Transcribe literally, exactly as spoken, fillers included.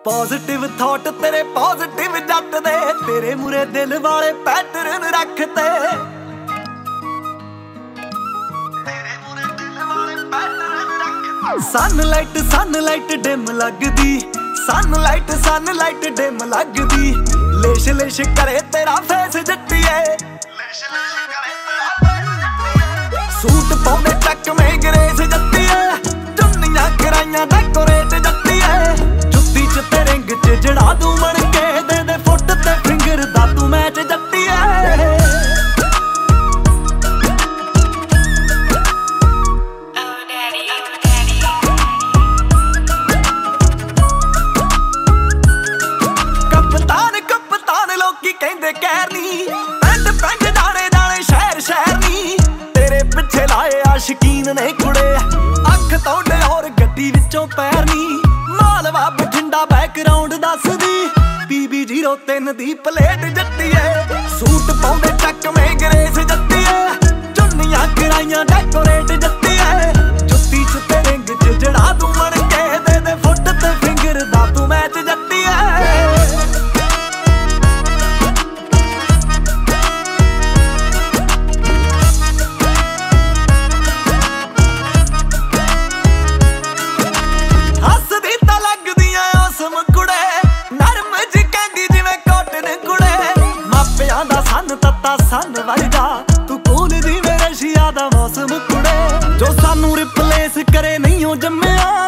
Positive thought ਤੇਰੇ positive ਜੱਟ ਦੇ, ਤੇਰੇ ਮੂਰੇ ਦਿਲ ਵਾਲੇ ਪੈਟਰਨ ਰੱਖਤੇ, ਤੇਰੇ ਮੂਰੇ ਦਿਲ ਵਾਲੇ ਪੈਟਰਨ ਰੱਖਤੇ। ਸਨਲਾਈਟ ਸਨਲਾਈਟ ਡਿਮ ਲੱਗਦੀ, ਸਨਲਾਈਟ ਸਨਲਾਈਟ ਡਿਮ ਲੱਗਦੀ, ਲੇਸ਼ ਲੇਸ਼ ਕਰੇ ਤੇਰਾ ਫੇਸ ਜੱਟੀਏ, ਲੇਸ਼ ਲੇਸ਼ ਕਰੇ ਤੇਰਾ ਫੇਸ ਜੱਟੀਏ। ਸੂਟ ਪਾਉਂਦੇ ਚੱਕਵੇਂ ਗਰੇਸ ਜੱਟੀਏ, ਚੁੰਨੀਆਂ ਕਰਾਈਆਂ ਡੈਕੋਰੇਟ ਜੱਟੀਏ, ਜੁੱਤੀ ਚ ਤੇ ਰਿੰਗ ਚ ਜੜਾ ਦੂੰ ਬਣ ਕੇ, ਦੇ ਦੇ ਫੁੱਟ ਤੇ ਫਿੰਗਰ ਦਾ ਤੂੰ ਮੈਚ ਜੱਟੀਏ। ਕਪਤਾਨ ਕਪਤਾਨ ਲੋਕੀ ਕਹਿੰਦੇ ਕਹਿਰ ਨੀ, ਪਿੰਡ ਪਿੰਡ ਦਾਣੇ ਦਾਣੇ ਸ਼ਹਿਰ ਸ਼ਹਿਰ ਨੀ, ਤੇਰੇ ਪਿੱਛੇ ਲਾਏ ਆਸ਼ਕੀਨ ਨੇ ਕੁੜੇ, ਅੱਖ ਤੋਂ ਡਿਓਰ ਗੱਡੀ ਵਿੱਚੋਂ ਪੈਰ ਨੀ, ਮਾਲਵਾ ਬਠਿੰਡਾ ਬੈਕਗਰਾਉਂਡ ਦੱਸਦੀ, ਪੀਬੀ ਜ਼ੀਰੋ ਤਿੰਨ ਦੀ ਪਲੇਟ ਜੱਟੀਏ। ਸੂਟ ਪਾਉਂਦੇ ਚੱਕਵੇਂ ਗਰੇਸ ਜੱਟੀਏ, ਚੁੰਨੀਆਂ ਕਰਾਈਆਂ ਡੈਕੋਰੇਟ ਜੱਟੀਏ, ਜੁੱਤੀ ਚ ਤੇ ਰਿੰਗ ਚ ਜੜਾ ਦੂੰ ਬਣ ਕੇ, ਦੇ ਦੇ ਫੁੱਟ ਤੇ ਫਿੰਗਰ ਦਾ ਤੂੰ ਮੈਚ ਜੱਟੀਏ। ਸੰਨ ਤੱਤਾ ਸੰਨ ਵਰਗਾ ਤੂੰ ਕੋਲ ਜਿਵੇਂ ਰਸ਼ੀਆ ਦਾ ਮੌਸਮ ਕੁੜੇ, ਜੋ ਸਾਨੂੰ ਰਿਪਲੇਸ ਕਰੇ ਨਹੀਂ ਉਹ ਜੰਮਿਆ।